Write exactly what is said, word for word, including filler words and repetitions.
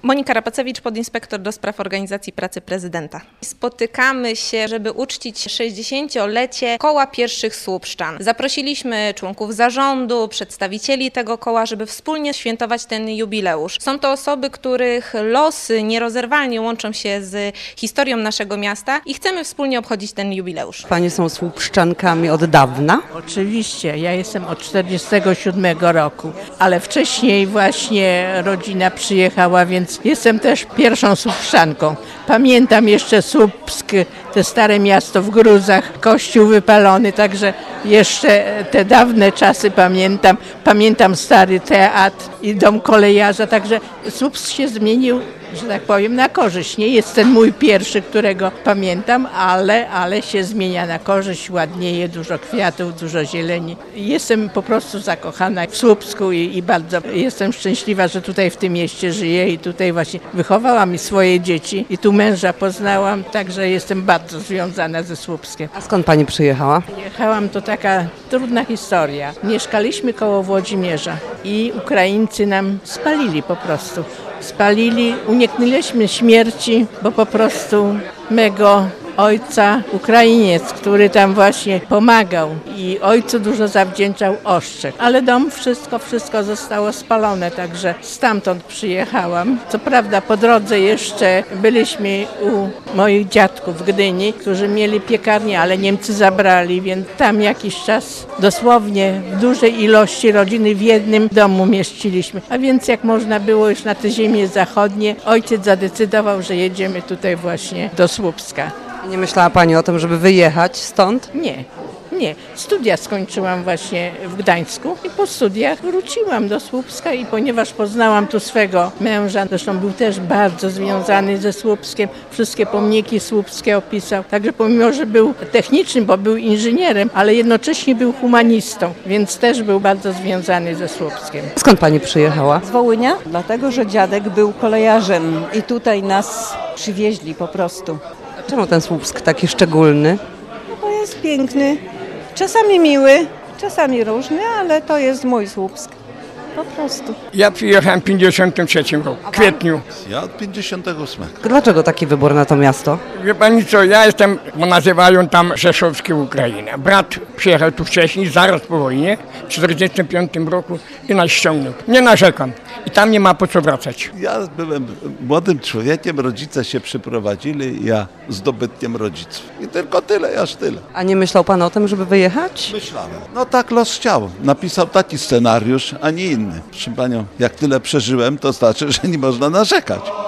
Monika Rapacewicz, podinspektor do spraw organizacji pracy prezydenta. Spotykamy się, żeby uczcić sześćdziesięciolecie Koła Pierwszych Słupszczan. Zaprosiliśmy członków zarządu, przedstawicieli tego koła, żeby wspólnie świętować ten jubileusz. Są to osoby, których losy nierozerwalnie łączą się z historią naszego miasta i chcemy wspólnie obchodzić ten jubileusz. Panie są słupszczankami od dawna? Oczywiście, ja jestem od czterdziestego siódmego roku, ale wcześniej właśnie rodzina przyjechała, więc jestem też pierwszą słupszczanką. Pamiętam jeszcze Słupsk, te stare miasto w gruzach, kościół wypalony, także jeszcze te dawne czasy pamiętam. Pamiętam stary teatr i dom kolejarza, także Słupsk się zmienił, że tak powiem, na korzyść. Nie jest ten mój pierwszy, którego pamiętam, ale, ale się zmienia na korzyść, ładnieje, dużo kwiatów, dużo zieleni. Jestem po prostu zakochana w Słupsku i, i bardzo jestem szczęśliwa, że tutaj w tym mieście żyję i tutaj właśnie wychowałam swoje dzieci i tu męża poznałam, także jestem bardzo związana ze Słupskiem. A skąd pani przyjechała? Jechałam, to taka trudna historia. Mieszkaliśmy koło Włodzimierza i Ukraińcy nam spalili po prostu. Spalili, uniknęliśmy śmierci, bo po prostu mego ojca, Ukrainiec, który tam właśnie pomagał i ojcu dużo zawdzięczał oszczek. Ale dom, wszystko, wszystko zostało spalone, także stamtąd przyjechałam. Co prawda po drodze jeszcze byliśmy u moich dziadków w Gdyni, którzy mieli piekarnię, ale Niemcy zabrali, więc tam jakiś czas dosłownie w dużej ilości rodziny w jednym domu mieściliśmy. A więc jak można było już na te ziemie zachodnie, ojciec zadecydował, że jedziemy tutaj właśnie do Słupska. Nie myślała pani o tym, żeby wyjechać stąd? Nie, nie. Studia skończyłam właśnie w Gdańsku i po studiach wróciłam do Słupska i ponieważ poznałam tu swego męża, zresztą był też bardzo związany ze Słupskiem, wszystkie pomniki słupskie opisał, także pomimo, że był technicznym, bo był inżynierem, ale jednocześnie był humanistą, więc też był bardzo związany ze Słupskiem. Skąd pani przyjechała? Z Wołynia, dlatego że dziadek był kolejarzem i tutaj nas przywieźli po prostu. Czemu ten Słupsk taki szczególny? No bo jest piękny, czasami miły, czasami różny, ale to jest mój Słupsk. Po prostu. Ja przyjechałem w pięćdziesiątym trzecim roku, w kwietniu. Ja od pięćdziesiątego ósmego. Dlaczego taki wybór na to miasto? Wie pani co, ja jestem, bo nazywają tam Rzeszowskie Ukraina. Brat przyjechał tu wcześniej, zaraz po wojnie, w czterdziestym piątym roku i nas ściągnął. Nie narzekam i tam nie ma po co wracać. Ja byłem młodym człowiekiem, rodzice się przyprowadzili, ja z dobytkiem rodziców. I tylko tyle, aż tyle. A nie myślał pan o tym, żeby wyjechać? Myślałem. No tak los chciał. Napisał taki scenariusz, a nie inny. Proszę panią, jak tyle przeżyłem, to znaczy, że nie można narzekać.